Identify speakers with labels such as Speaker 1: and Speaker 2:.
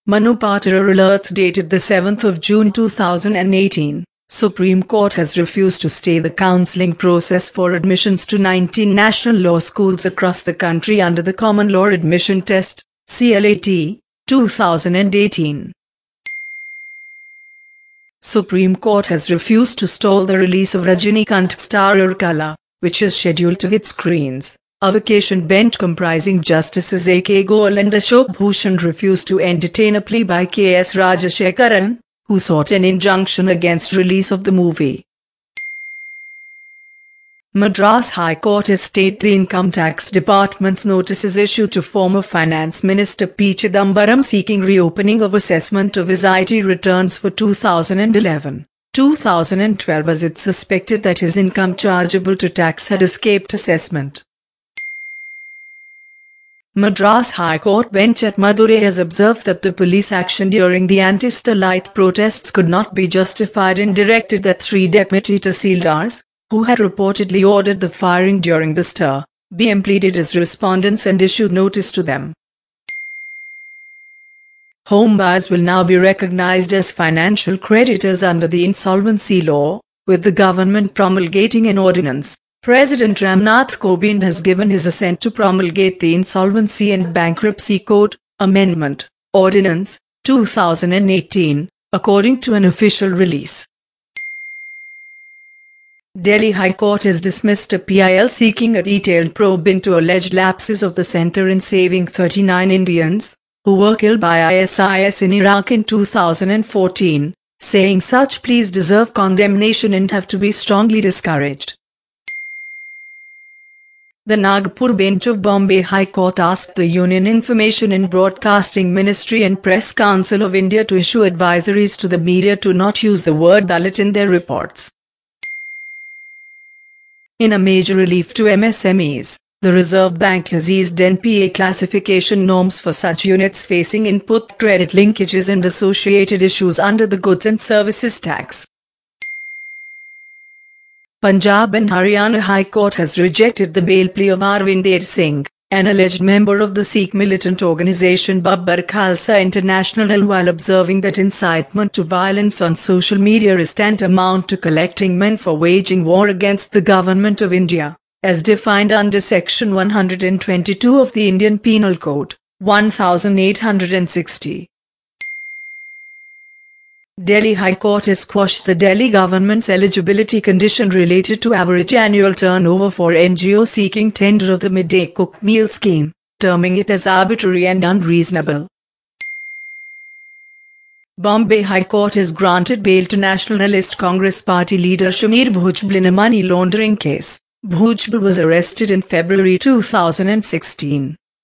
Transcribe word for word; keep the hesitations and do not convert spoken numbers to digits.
Speaker 1: Manu Patrar alert dated the seventh of June two thousand eighteen. Supreme Court has refused to stay the counselling process for admissions to nineteen national law schools across the country under the Common Law Admission Test, C L A T, two thousand eighteen. Supreme Court has refused to stall the release of Rajinikanth star Urkala, which is scheduled to hit screens. A vacation bench comprising Justices A K Goel and Ashok Bhushan refused to entertain a plea by K S Rajashekaran, who sought an injunction against release of the movie. Madras High Court has stayed the Income Tax Department's notices issued to former Finance Minister P. Chidambaram seeking reopening of assessment of his I T returns for two thousand eleven to two thousand twelve, as it suspected that his income chargeable to tax had escaped assessment. Madras High Court bench at Madurai has observed that the police action during the anti-Sterlite protests could not be justified and directed that three deputy tahsildars, who had reportedly ordered the firing during the stir, be pleaded as respondents and issued notice to them. Home buyers will now be recognized as financial creditors under the insolvency law, with the government promulgating an ordinance. President Ramnath Kovind has given his assent to promulgate the Insolvency and Bankruptcy Code Amendment Ordinance two thousand eighteen, according to an official release. Delhi High Court has dismissed a P I L seeking a detailed probe into alleged lapses of the centre in saving thirty-nine Indians, who were killed by I S I S in Iraq in two thousand fourteen, saying such pleas deserve condemnation and have to be strongly discouraged. The Nagpur bench of Bombay High Court asked the Union Information and Broadcasting Ministry and Press Council of India to issue advisories to the media to not use the word Dalit in their reports. In a major relief to M S M Es, the Reserve Bank has eased N P A classification norms for such units facing input credit linkages and associated issues under the Goods and Services Tax. Punjab and Haryana High Court has rejected the bail plea of Arvinder Singh, an alleged member of the Sikh militant organisation Babbar Khalsa International, while observing that incitement to violence on social media is tantamount to collecting men for waging war against the Government of India, as defined under Section one hundred twenty-two of the Indian Penal Code, eighteen sixty. Delhi High Court has quashed the Delhi government's eligibility condition related to average annual turnover for N G O seeking tender of the midday cooked meal scheme, terming it as arbitrary and unreasonable. Bombay High Court has granted bail to Nationalist Congress Party leader Shamir Bhujbal in a money laundering case. Bhujbal was arrested in February two thousand sixteen.